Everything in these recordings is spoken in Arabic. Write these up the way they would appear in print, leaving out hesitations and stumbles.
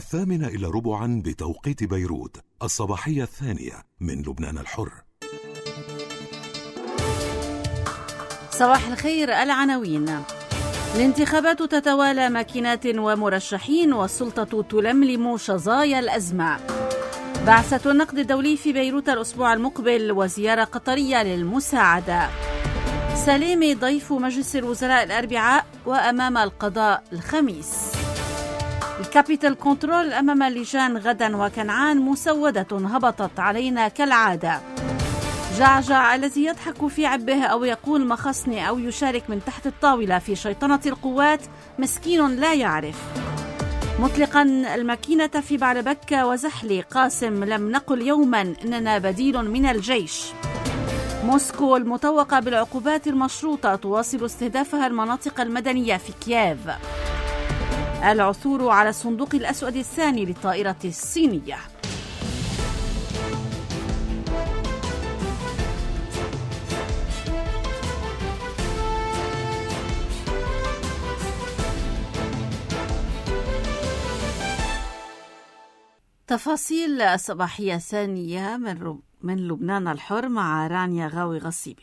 8:15 بتوقيت بيروت، الصباحية الثانية من لبنان الحر. صباح الخير. العناوين: الانتخابات تتوالى، ماكينات ومرشحين، والسلطة تلملم شظايا الأزمة. بعثة النقد الدولي في بيروت الأسبوع المقبل، وزيارة قطرية للمساعدة. سليمي ضيف مجلس الوزراء الأربعاء وأمام القضاء الخميس. الكابيتال كنترول أمام اللجان غدا، وكنعان مسودة هبطت علينا كالعادة. جعجع الذي يضحك في عبه أو يقول مخصني أو يشارك من تحت الطاولة في شيطنة القوات مسكين لا يعرف. مطلقا الماكينة في بعلبكة وزحلي قاسم: لم نقل يوما إننا بديل من الجيش. موسكو المتوقع بالعقوبات المشروطة تواصل استهدافها المناطق المدنية في كييف. العثور على الصندوق الأسود الثاني للطائرة الصينية. تفاصيل الصباحية الثانية من لبنان الحر مع رانيا غاوي غصيبي.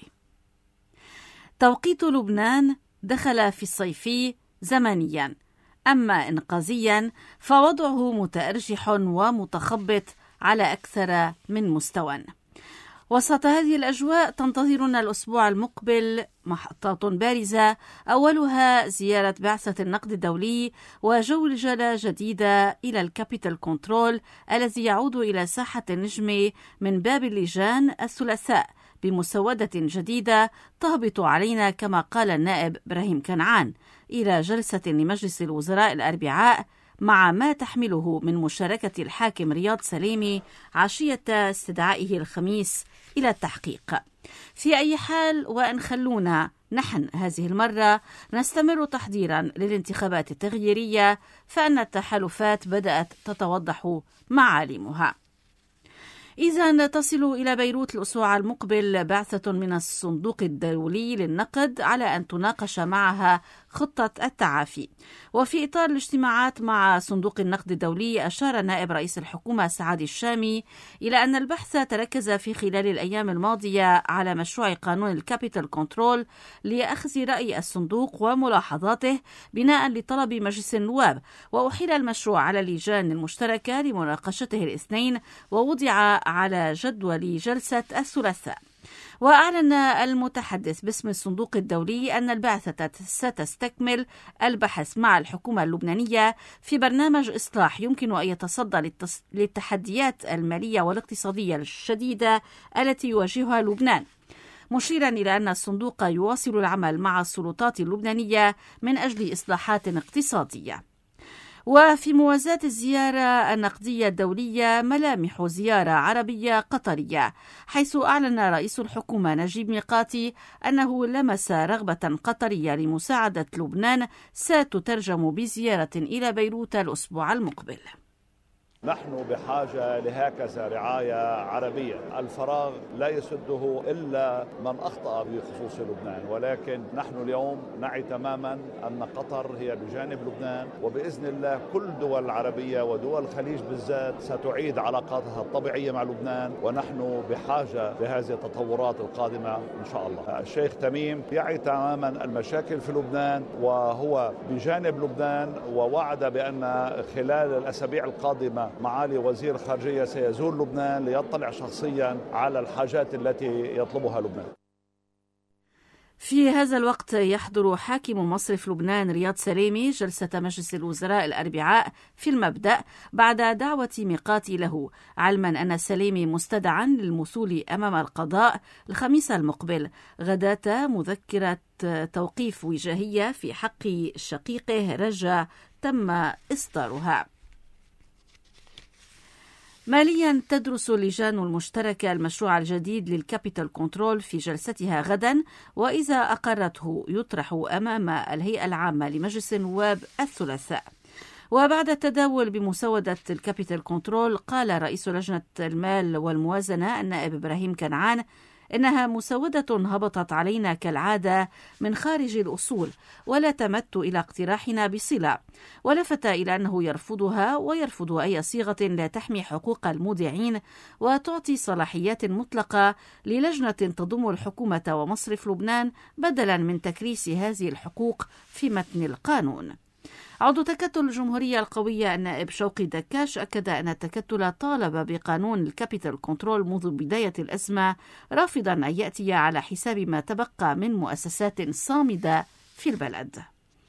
توقيت لبنان دخل في الصيفي زمنيا، أما إنقاذيا فوضعه متأرجح ومتخبط على أكثر من مستوى. وسط هذه الأجواء تنتظرنا الأسبوع المقبل محطات بارزة، أولها زيارة بعثة النقد الدولي وجولة جديدة إلى الكابيتال كنترول الذي يعود إلى ساحة النجم من باب اللجان الثلاثاء بمسودة جديدة تهبط علينا كما قال النائب إبراهيم كنعان، إلى جلسة لمجلس الوزراء الأربعاء مع ما تحمله من مشاركة الحاكم رياض سليمي عشية استدعائه الخميس إلى التحقيق. في أي حال، وأن خلونا نحن هذه المرة نستمر تحضيرا للانتخابات التغييرية، فإن التحالفات بدأت تتوضح معالمها. إذن تصل إلى بيروت الأسبوع المقبل بعثة من الصندوق الدولي للنقد على أن تناقش معها خطة التعافي. وفي إطار الاجتماعات مع صندوق النقد الدولي، أشار نائب رئيس الحكومة سعد الشامي إلى أن البحث تركز في خلال الأيام الماضية على مشروع قانون الكابيتال كنترول لأخذ رأي الصندوق وملاحظاته بناء لطلب مجلس النواب، وأحيل المشروع على اللجان المشتركة لمناقشته الاثنين، ووضع على جدول جلسة الثلاثاء. وأعلن المتحدث باسم الصندوق الدولي أن البعثة ستستكمل البحث مع الحكومة اللبنانية في برنامج إصلاح يمكن أن يتصدى للتحديات المالية والاقتصادية الشديدة التي يواجهها لبنان، مشيرا إلى أن الصندوق يواصل العمل مع السلطات اللبنانية من أجل إصلاحات اقتصادية. وفي موازاة الزيارة النقدية الدولية ملامح زيارة عربية قطرية، حيث أعلن رئيس الحكومة نجيب ميقاتي أنه لمس رغبة قطرية لمساعدة لبنان ستترجم بزيارة إلى بيروت الأسبوع المقبل. نحن بحاجة لهكذا رعاية عربية. الفراغ لا يسده إلا من أخطأ بخصوص لبنان، ولكن نحن اليوم نعي تماما أن قطر هي بجانب لبنان، وبإذن الله كل دول العربية ودول الخليج بالذات ستعيد علاقاتها الطبيعية مع لبنان، ونحن بحاجة لهذه التطورات القادمة إن شاء الله. الشيخ تميم يعي تماما المشاكل في لبنان، وهو بجانب لبنان، ووعد بأن خلال الأسابيع القادمة معالي وزير الخارجية سيزور لبنان ليطلع شخصيا على الحاجات التي يطلبها لبنان. في هذا الوقت يحضر حاكم مصرف لبنان رياض سليمي جلسة مجلس الوزراء الأربعاء في المبدأ بعد دعوة ميقاتي له، علما أن سليمي مستدعا للمثول أمام القضاء الخميس المقبل غداة مذكرة توقيف وجاهية في حق شقيقه رجا تم إصدارها. ماليا تدرس اللجان المشتركة المشروع الجديد للكابيتال كنترول في جلستها غدا، وإذا أقرته يطرح أمام الهيئة العامة لمجلس النواب الثلاثاء. وبعد التداول بمسودة الكابيتال كنترول، قال رئيس لجنة المال والموازنة النائب إبراهيم كنعان إنها مسودة هبطت علينا كالعادة من خارج الأصول ولا تمت إلى اقتراحنا بصلة، ولفت إلى أنه يرفضها ويرفض أي صيغة لا تحمي حقوق المودعين وتعطي صلاحيات مطلقة للجنة تضم الحكومة ومصرف لبنان بدلا من تكريس هذه الحقوق في متن القانون. عضو تكتل الجمهورية القوية النائب شوقي دكاش أكد أن التكتل طالب بقانون الكابيتال كنترول منذ بداية الأزمة، رافضا أن يأتي على حساب ما تبقى من مؤسسات صامدة في البلد.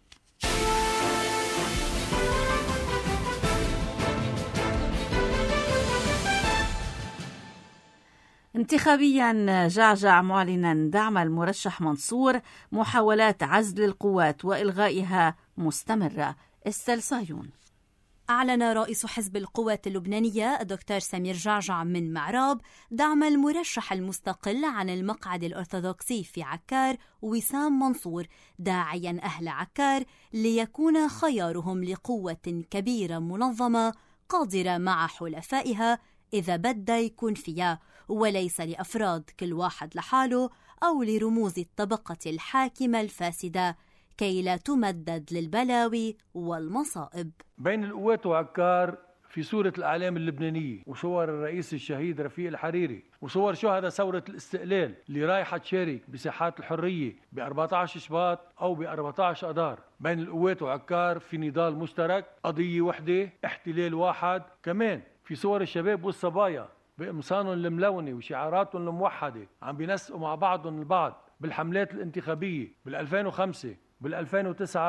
انتخابيا، جعجع معلنا دعم المرشح منصور، محاولات عزل القوات وإلغائها مستمرة. استل صهيون. أعلن رئيس حزب القوات اللبنانية الدكتور سمير جعجع من معراب دعم المرشح المستقل عن المقعد الأرثوذكسي في عكار وسام منصور، داعيا أهل عكار ليكون خيارهم لقوة كبيرة منظمة قادرة مع حلفائها إذا بد يكون فيها، وليس لأفراد كل واحد لحاله أو لرموز الطبقة الحاكمة الفاسدة كي لا تمدد للبلاوي والمصائب. بين القوات وعكار في صورة الأعلام اللبنانية وصور الرئيس الشهيد رفيق الحريري وصور شهداء ثورة الاستقلال اللي رايحة تشارك بساحات الحرية ب 14 شباط أو ب 14 أذار. بين القوات وعكار في نضال مشترك، قضية وحدة، احتلال واحد. كمان في صور الشباب والصبايا بقمصانهم الملونة وشعاراتهم الموحدة عم بينسقوا مع بعضهم البعض بالحملات الانتخابية بال2005 بال2009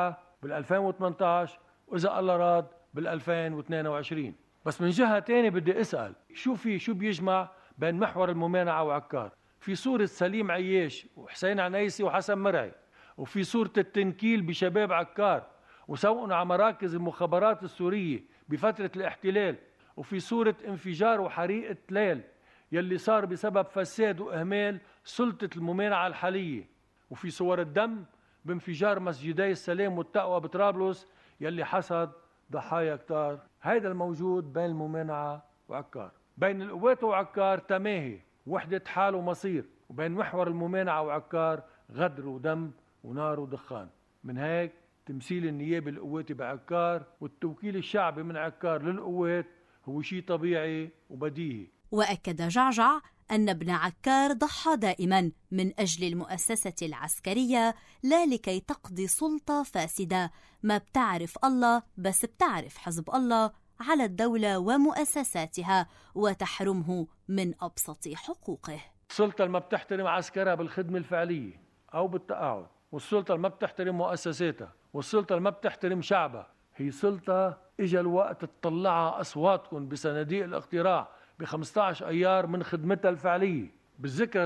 بال2018 وإذا الله راد بال2022. بس من جهة تانية بدي أسأل شو بيجمع بين محور الممانعة وعكار؟ في صورة سليم عياش وحسين عنيسي وحسن مرعي، وفي صورة التنكيل بشباب عكار وسوقهم على مراكز المخابرات السورية بفترة الاحتلال، وفي صورة انفجار وحريقة ليل يلي صار بسبب فساد وإهمال سلطة الممانعة الحالية، وفي صور الدم بانفجار مسجدي السلام والتقوى بطرابلس يلي حصد ضحايا كتار. هيدا الموجود بين الممانعة وعكار. بين القوات وعكار تماهي، وحدة حال ومصير، وبين محور الممانعة وعكار غدر ودم ونار ودخان. من هيك تمثيل النيابة القواتي بعكار والتوكيل الشعبي من عكار للقوات هو شيء طبيعي وبديهي. وأكد جعجع أن ابن عكار ضحى دائما من أجل المؤسسة العسكرية لا لكي تقضي سلطة فاسدة ما بتعرف الله بس بتعرف حزب الله على الدولة ومؤسساتها وتحرمه من أبسط حقوقه. السلطة اللي ما بتحترم عسكرها بالخدمة الفعلية أو بالتقاعد، والسلطة اللي ما بتحترم مؤسساتها، والسلطة اللي ما بتحترم شعبها، هي سلطة إجا الوقت تطلعها أصواتكم بصناديق الاقتراع ب15 أيار من خدمتها الفعلية بالذكرى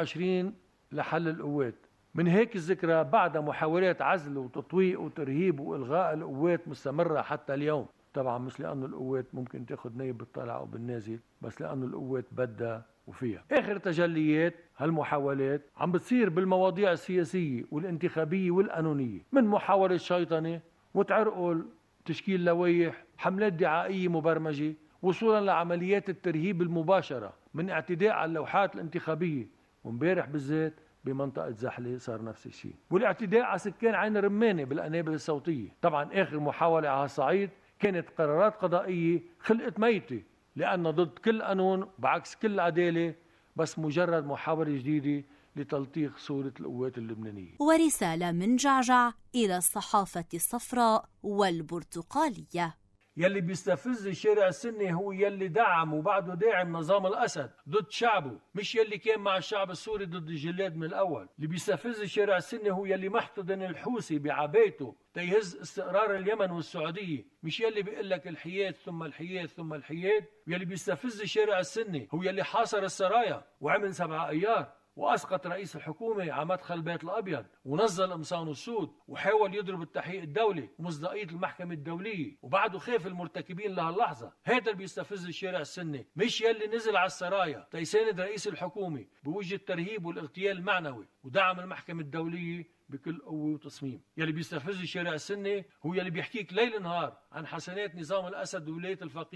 28 لحل القوات. من هيك الذكرى بعد محاولات عزل وتطويق وترهيب وإلغاء القوات مستمرة حتى اليوم. طبعا مش لأنه القوات ممكن تاخد نايب بالطلع أو بالنازل، بس لأنه القوات بدها وفيها. آخر تجليات هالمحاولات عم بتصير بالمواضيع السياسية والانتخابية والقانونية، من محاولة شيطنة وتعرقل تشكيل لوائح، حملات دعائية مبرمجة، وصولا لعمليات الترهيب المباشرة من اعتداء على اللوحات الانتخابية، ومبارح بالذات بمنطقة زحلة صار نفس الشيء، والاعتداء على سكان عين الرمانة بالقنابل الصوتية. طبعا آخر محاولة على الصعيد كانت قرارات قضائية خلقت ميتة لأنها ضد كل قانون بعكس كل عدالة، بس مجرد محاولة جديدة لتلطيخ صورة القوات اللبنانية. ورسالة من جعجع إلى الصحافة الصفراء والبرتقالية: يلي بيستفز الشارع السني هو يلي دعم وبعده داعم نظام الأسد ضد شعبه، مش يلي كان مع الشعب السوري ضد الجلاد من الأول. اللي بيستفز الشارع السني هو يلي محتضن الحوثي بعبايته تيهز استقرار اليمن والسعودية، مش يلي بيقول لك الحياد ثم الحياد ثم الحياد. يلي بيستفز الشارع السني هو يلي حاصر السرايا وعمل 7 أيار وأسقط رئيس الحكومة على مدخل البيت الأبيض ونزل قمصان السود وحاول يضرب التحقيق الدولي ومصداقية المحكمة الدولية، وبعده خاف المرتكبين لهاللحظة. هذا اللي بيستفز الشارع السني، مش يلي نزل على السرايا تيساند رئيس الحكومة بوجه الترهيب والاغتيال المعنوي ودعم المحكمة الدولية بكل قوة وتصميم. يلي بيستفز الشارع السني هو يلي بيحكيك ليل نهار عن حسنات نظام الأسد وولاية الفقيه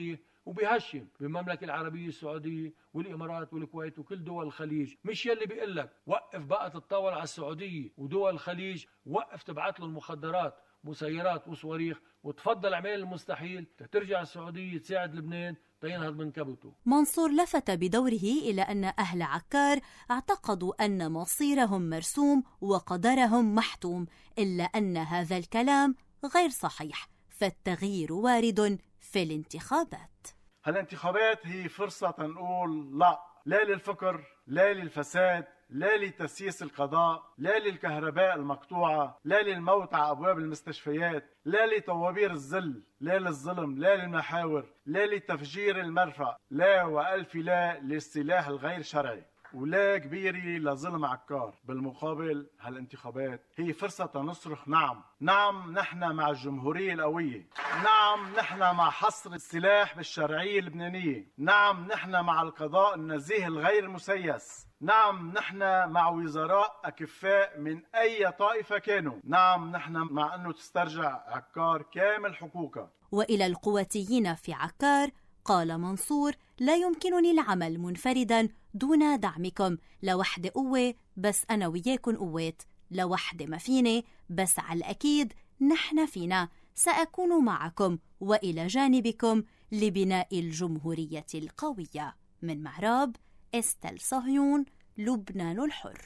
وبيهشم بالمملكة العربية السعودية والإمارات والكويت وكل دول الخليج. مش يلي بيقول لك وقف بقى تتطاول على السعودية ودول الخليج، وقف تبعت له المخدرات مسيرات وصواريخ وتفضل اعمل المستحيل ترجع السعودية تساعد لبنان تينهض من كبته. منصور لفت بدوره إلى أن أهل عكار اعتقدوا أن مصيرهم مرسوم وقدرهم محتوم، إلا أن هذا الكلام غير صحيح، فالتغيير وارد في الانتخابات. هالانتخابات هي فرصة نقول لا للفقر، لا للفساد، لا لتسييس القضاء، لا للكهرباء المقطوعة، لا للموت على أبواب المستشفيات، لا لطوابير الذل، لا للظلم، لا للمحاور، لا لتفجير المرفأ، لا وألف لا للسلاح الغير شرعي، ولا كبيرة لظلم عكار. بالمقابل هالانتخابات هي فرصة نصرخ نعم نحن مع الجمهورية القوية، نعم نحن مع حصر السلاح بالشرعية اللبنانية، نعم نحن مع القضاء النزيه الغير مسيس، نعم نحن مع وزراء أكفاء من أي طائفة كانوا، نعم نحن مع أنه تسترجع عكار كامل حقوقها. وإلى القواتيين في عكار قال منصور: لا يمكنني العمل منفردا دون دعمكم، لوحدة قوة بس أنا وياكن قوات، لوحدة ما فيني بس على الأكيد نحن فينا، سأكون معكم وإلى جانبكم لبناء الجمهورية القوية. من معراب، استل صهيون، لبنان الحر.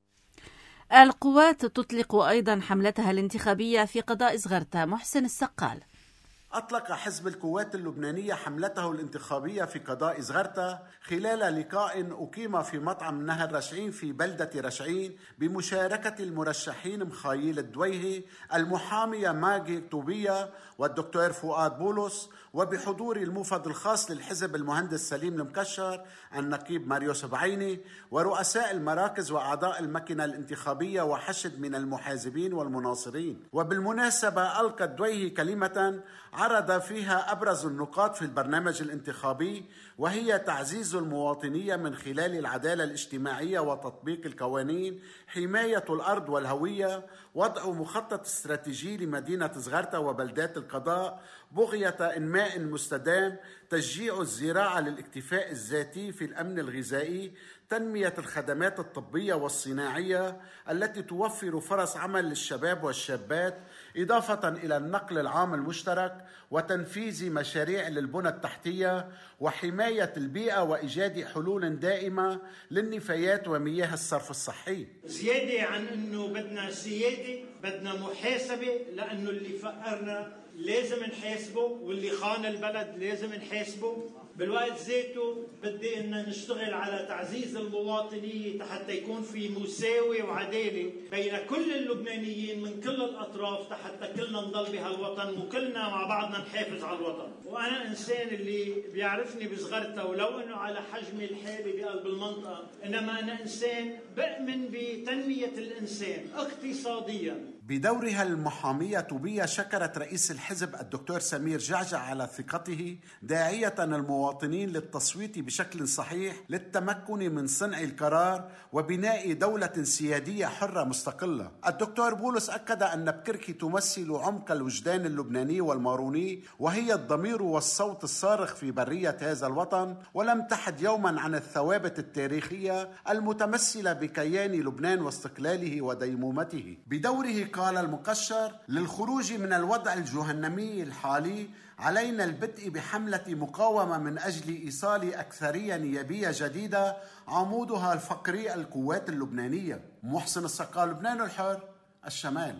القوات تطلق أيضا حملتها الانتخابية في قضاء زغرتا. محسن السقال. أطلق حزب القوات اللبنانية حملته الانتخابية في قضاء زغرتا خلال لقاء أقيم في مطعم نهر رشعين في بلدة رشعين بمشاركة المرشحين مخايل الدويهي، المحامية ماجي طوبية، والدكتور فؤاد بولس، وبحضور الموفد الخاص للحزب المهندس سليم المكشر، النقيب ماريو سبعيني، ورؤساء المراكز وأعضاء المكنة الانتخابية وحشد من المحازبين والمناصرين. وبالمناسبة ألقى الدويهي كلمة عرض فيها أبرز النقاط في البرنامج الانتخابي، وهي تعزيز المواطنية من خلال العدالة الاجتماعية وتطبيق القوانين، حماية الأرض والهوية، وضع مخطط استراتيجي لمدينة زغرتا وبلدات القضاء، بغية إنماء مستدام، تشجيع الزراعة للاكتفاء الذاتي في الأمن الغذائي، تنمية الخدمات الطبية والصناعية التي توفر فرص عمل للشباب والشابات، إضافة إلى النقل العام المشترك، وتنفيذ مشاريع للبنى التحتية، وحماية البيئة وإيجاد حلول دائمة للنفايات ومياه الصرف الصحي. زيادة عن أنه بدنا سيادة، بدنا محاسبة، لأنه اللي فقرنا لازم نحاسبه، واللي خان البلد لازم نحاسبه. بالوقت ذاته بدي إن نشتغل على تعزيز المواطنية حتى يكون في مساواة وعدالة بين كل اللبنانيين من كل الأطراف، حتى كلنا نضل بهالوطن وكلنا مع بعضنا نحافظ على الوطن. وأنا إنسان اللي بيعرفني بزغرتا ولو إنه على حجمي الحالي بقلب المنطقة، إنما أنا إنسان بأمن بتنمية الإنسان اقتصاديا. بدورها المحامية طوبية شكرت رئيس الحزب الدكتور سمير جعجع على ثقته، داعية المواطنين للتصويت بشكل صحيح للتمكن من صنع القرار وبناء دولة سيادية حرة مستقلة. الدكتور بولس أكد أن بكركي تمثل عمق الوجدان اللبناني والماروني، وهي الضمير والصوت الصارخ في برية هذا الوطن، ولم تحد يوما عن الثوابت التاريخية المتمثلة بكيان لبنان واستقلاله وديمومته. بدوره قال المكشر: للخروج من الوضع الجهنمي الحالي علينا البدء بحملة مقاومة من أجل إيصال أكثرية نيابية جديدة عمودها الفقري القوات اللبنانية. محسن السقال، لبنان الحر، الشمال.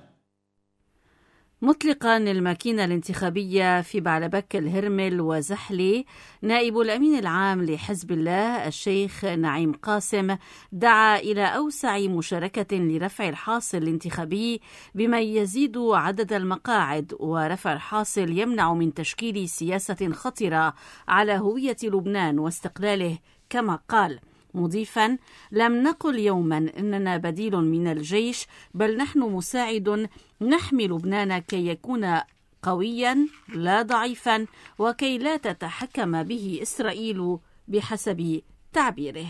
مطلقا الماكينة الانتخابية في بعلبك، الهرمل وزحلي، نائب الأمين العام لحزب الله الشيخ نعيم قاسم دعا إلى أوسع مشاركة لرفع الحاصل الانتخابي بما يزيد عدد المقاعد، ورفع الحاصل يمنع من تشكيل سياسة خطرة على هوية لبنان واستقلاله، كما قال، مضيفا: لم نقل يوما إننا بديل من الجيش، بل نحن مساعد نحمي لبنان كي يكون قويا لا ضعيفا، وكي لا تتحكم به إسرائيل بحسب تعبيره.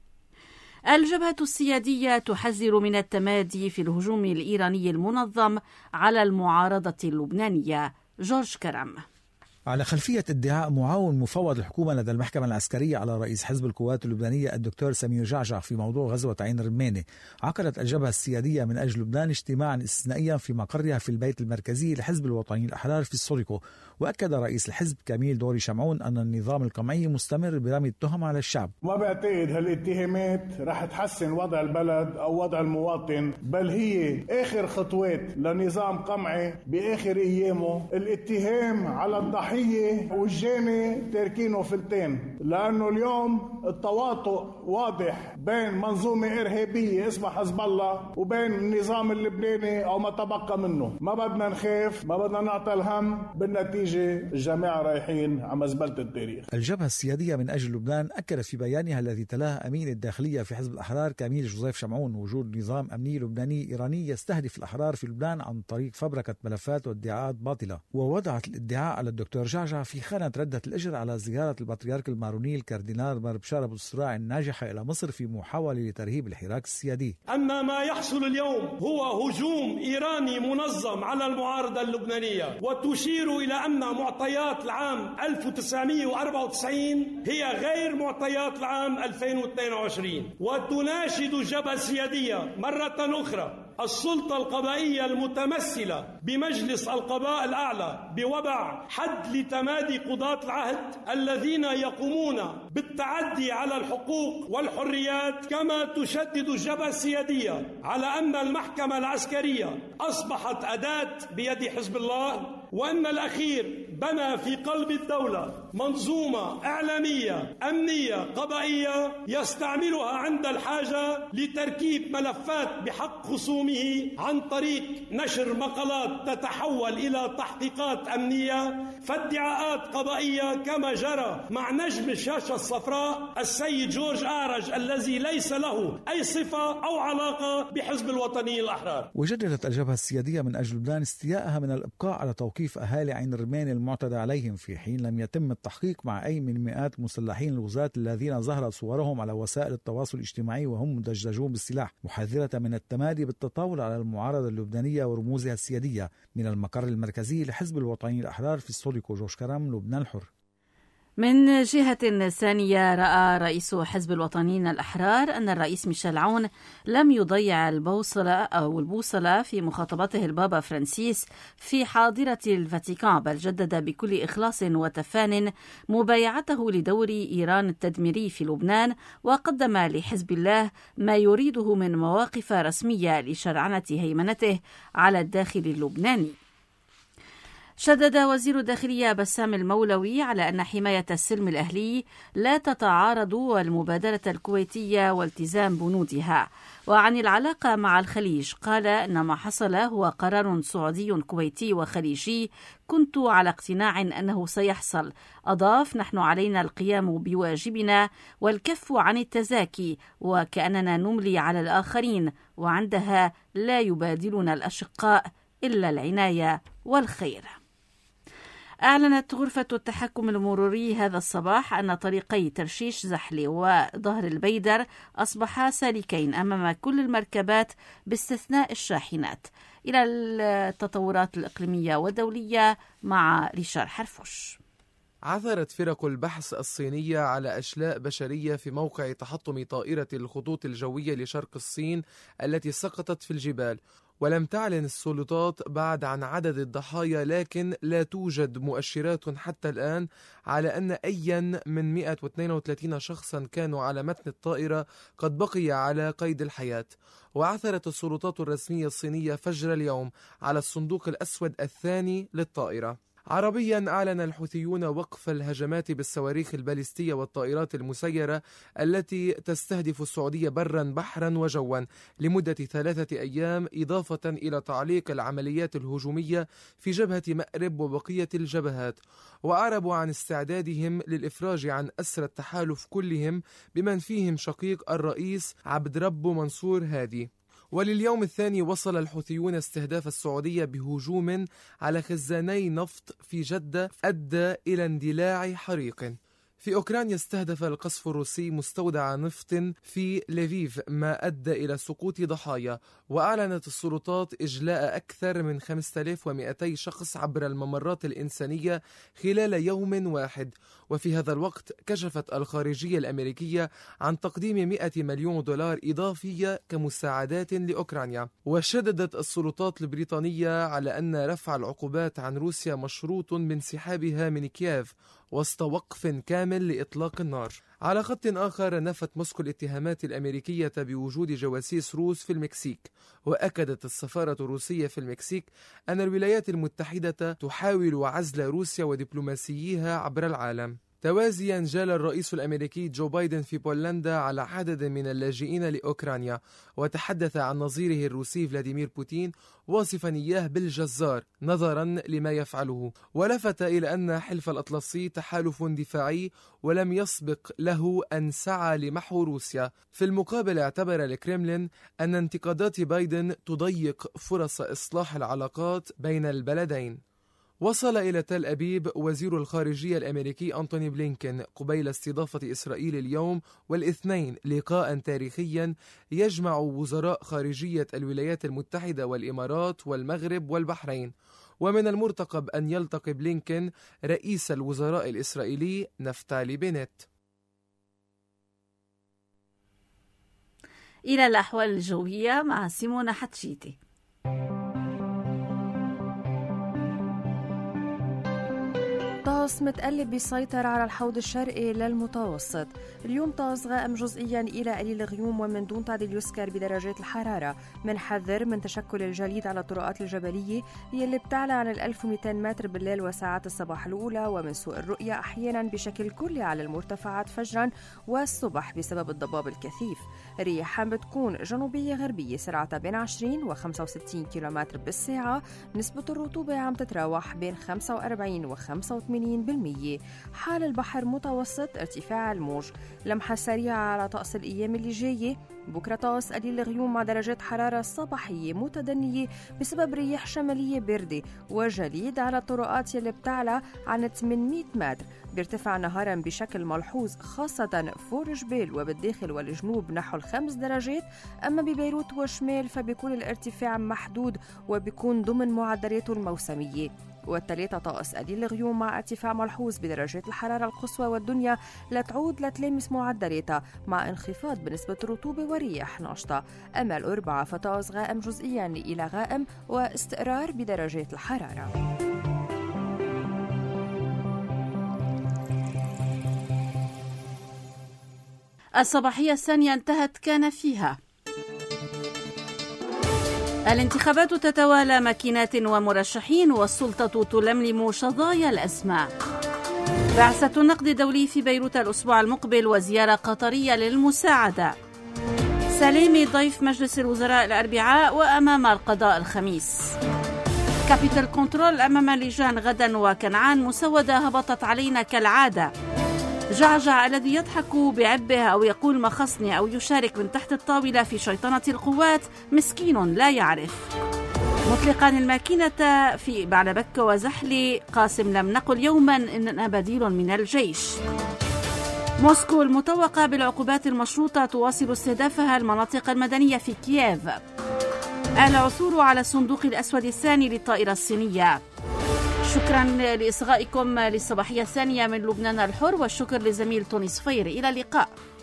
الجبهة السيادية تحذر من التمادي في الهجوم الإيراني المنظم على المعارضة اللبنانية. جورج كرم. على خلفية ادعاء معاون مفوض الحكومة لدى المحكمة العسكرية على رئيس حزب القوات اللبنانية الدكتور سمير جعجع في موضوع غزوة عين الرمانة، عقدت الجبهة السيادية من أجل لبنان اجتماعا استثنائيا في مقرها في البيت المركزي لحزب الوطنيين الأحرار في السوريكو. وأكد رئيس الحزب كميل دوري شمعون أن النظام القمعي مستمر برمي التهم على الشعب. ما بعتقد هالاتهامات رح تحسن وضع البلد أو وضع المواطن، بل هي آخر خطوات لنظام قمعي بآخر أيامه. الاتهام على الضحية والجاني تاركينه فلتين، لأنه اليوم التواطؤ واضح بين منظومة إرهابية اسمها حزب الله وبين النظام اللبناني أو ما تبقى منه. ما بدنا نخاف، ما بدنا نعطي الهم، بالنتيجة الجماعة رايحين على مزبلة التاريخ. الجبهة السيادية من أجل لبنان أكدت في بيانها الذي تلاه أمين الداخلية في حزب الأحرار كميل جوزيف شمعون وجود نظام أمني لبناني إيراني يستهدف الأحرار في لبنان عن طريق فبركة ملفات وادعاءات باطلة. ووضعت الادعاء على الدكتور جعجع في خانة ردة الأجر على زيارة البطريرك الماروني الكاردينال مار بشار أبو الصراع الناجحة إلى مصر في محاولة لترهيب الحراك السيادي. أما ما يحصل اليوم هو هجوم إيراني منظم على المعارضة اللبنانية، وتشير إلى أن معطيات العام 1994 هي غير معطيات العام 2022، وتناشد الجبهة السيادية مرة أخرى السلطة القضائية المتمثلة بمجلس القضاء الأعلى بوضع حد لتمادي قضاة العهد الذين يقومون بالتعدي على الحقوق والحريات، كما تشدد الجبهة السيادية على أن المحكمة العسكرية أصبحت أداة بيد حزب الله، وأن الأخير بنى في قلب الدولة منظومة إعلامية أمنية قضائية يستعملها عند الحاجة لتركيب ملفات بحق خصومه عن طريق نشر مقالات تتحول إلى تحقيقات أمنية فادعاءات قضائية، كما جرى مع نجم الشاشة الصفراء السيد جورج أعرج الذي ليس له أي صفة أو علاقة بحزب الوطنيين الأحرار. وجددت الجبهة السيادية من أجل لبنان استيائها من الإبقاء على توقيف أهالي عين الرمانة المعتدى عليهم، في حين لم يتم التحقيق مع أي من مئات مسلحين الغزاة الذين ظهرت صورهم على وسائل التواصل الاجتماعي وهم مدججون بالسلاح، محذرة من التمادي بالتطاول على المعارضة اللبنانية ورموزها السيادية. من المقر المركزي لحزب الوطنيين الأحرار في السوريكو، جوش كرم، لبنان الحر. من جهة ثانية، رأى رئيس حزب الوطنيين الأحرار أن الرئيس ميشيل عون لم يضيع البوصلة في مخاطبته البابا فرانسيس في حاضرة الفاتيكان، بل جدد بكل إخلاص وتفان مبايعته لدور إيران التدميري في لبنان، وقدم لحزب الله ما يريده من مواقف رسمية لشرعنة هيمنته على الداخل اللبناني. شدد وزير الداخلية بسام المولوي على أن حماية السلم الأهلي لا تتعارض والمبادرة الكويتية والتزام بنودها. وعن العلاقة مع الخليج قال أن ما حصل هو قرار سعودي كويتي وخليجي كنت على اقتناع أنه سيحصل. أضاف: نحن علينا القيام بواجبنا والكف عن التزاكي، وكأننا نملي على الآخرين، وعندها لا يبادلنا الأشقاء إلا العناية والخير. أعلنت غرفة التحكم المروري هذا الصباح أن طريقي ترشيش زحلي وظهر البيدر أصبحا سالكين أمام كل المركبات باستثناء الشاحنات. إلى التطورات الإقليمية والدولية مع ريشار حرفوش. عثرت فرق البحث الصينية على أشلاء بشرية في موقع تحطم طائرة الخطوط الجوية لشرق الصين التي سقطت في الجبال، ولم تعلن السلطات بعد عن عدد الضحايا، لكن لا توجد مؤشرات حتى الآن على أن أيا من 132 شخصا كانوا على متن الطائرة قد بقي على قيد الحياة. وعثرت السلطات الرسمية الصينية فجر اليوم على الصندوق الأسود الثاني للطائرة. عربيا أعلن الحوثيون وقف الهجمات بالصواريخ الباليستية والطائرات المسيرة التي تستهدف السعودية برا بحرا وجوا لمدة 3 أيام، إضافة إلى تعليق العمليات الهجومية في جبهة مأرب وبقية الجبهات. وأعربوا عن استعدادهم للإفراج عن أسرى التحالف كلهم بمن فيهم شقيق الرئيس عبد ربه منصور هادي. ولليوم الثاني وصل الحوثيون استهداف السعودية بهجوم على خزاني نفط في جدة أدى إلى اندلاع حريق. في أوكرانيا استهدف القصف الروسي مستودع نفط في ليفيف ما أدى إلى سقوط ضحايا، وأعلنت السلطات إجلاء أكثر من 5200 شخص عبر الممرات الإنسانية خلال يوم واحد. وفي هذا الوقت كشفت الخارجية الأمريكية عن تقديم 100 مليون دولار إضافية كمساعدات لأوكرانيا. وشددت السلطات البريطانية على أن رفع العقوبات عن روسيا مشروط بانسحابها من كييف وسط وقف كامل لإطلاق النار. على خط آخر، نفت موسكو الاتهامات الأمريكية بوجود جواسيس روس في المكسيك، وأكدت السفارة الروسية في المكسيك أن الولايات المتحدة تحاول عزل روسيا ودبلوماسييها عبر العالم. توازيا جال الرئيس الأمريكي جو بايدن في بولندا على عدد من اللاجئين لأوكرانيا، وتحدث عن نظيره الروسي فلاديمير بوتين واصفا إياه بالجزار نظرا لما يفعله، ولفت إلى أن حلف الأطلسي تحالف دفاعي ولم يسبق له أن سعى لمحو روسيا. في المقابل اعتبر الكرملين أن انتقادات بايدن تضيق فرص إصلاح العلاقات بين البلدين. وصل إلى تل أبيب وزير الخارجية الأمريكي أنتوني بلينكين قبيل استضافة إسرائيل اليوم والاثنين لقاء تاريخيا يجمع وزراء خارجية الولايات المتحدة والإمارات والمغرب والبحرين. ومن المرتقب أن يلتقي بلينكين رئيس الوزراء الإسرائيلي نفتالي بنت. إلى الأحوال الجوية مع سيمونا حتشيتي. طقس متقلب بيسيطر على الحوض الشرقي للمتوسط. اليوم طقس غائم جزئيا إلى قليل غيوم ومن دون تعديل يذكر بدرجات الحرارة. منحذر من تشكل الجليد على الطرقات الجبلية يلي بتعلى عن 1200 متر بالليل وساعات الصباح الأولى، ومن سوء الرؤية أحيانا بشكل كلي على المرتفعات فجرا والصبح بسبب الضباب الكثيف. رياح بتكون جنوبية غربية سرعتها بين 20 و 65 كيلومتر بالساعة. نسبة الرطوبة عم تتراوح بين 45 و 85%. حال البحر متوسط، ارتفاع الموج. لمحة سريعة على طقس الأيام اللي جاية. بكرة طقس قليل الغيوم مع درجات حرارة صباحية متدنية بسبب رياح شمالية باردة وجليد على الطرقات يلي بتعلى عن 800 متر. بيرتفع نهارا بشكل ملحوظ خاصة فوق جبال وبالداخل والجنوب نحو 5 درجات، أما ببيروت وشمال فبيكون الارتفاع محدود وبيكون ضمن معدلاته الموسمية. والثلاثة طقس قليل الغيوم مع ارتفاع ملحوظ بدرجات الحرارة القصوى والدنيا لتعود لتلامس معدلاتها مع انخفاض بنسبة الرطوبة ورياح ناشطة. أما الأربعاء فطقس غائم جزئيا إلى غائم واستقرار بدرجات الحرارة. الصباحية الثانية انتهت كان فيها: الانتخابات تتوالى، ماكينات ومرشحين، والسلطة تلملم شظايا الأسماء. بعثة النقد الدولي في بيروت الأسبوع المقبل وزيارة قطرية للمساعدة. سليمي ضيف مجلس الوزراء الأربعاء وأمام القضاء الخميس. كابيتال كنترول أمام اللجان غدا، وكنعان مسودة هبطت علينا كالعادة. جعجع الذي يضحك بعبه أو يقول مخصني أو يشارك من تحت الطاولة في شيطنة القوات مسكين لا يعرف. مطلقان الماكينة في بعلبك وزحلي. قاسم لم نقل يوما إننا بديل من الجيش. موسكو المتوقع بالعقوبات المشروطة تواصل استهدافها المناطق المدنية في كييف. العثور على الصندوق الأسود الثاني للطائرة الصينية. شكرا لإصغائكم للصباحية الثانية من لبنان الحر، والشكر لزميل توني صفير. إلى اللقاء.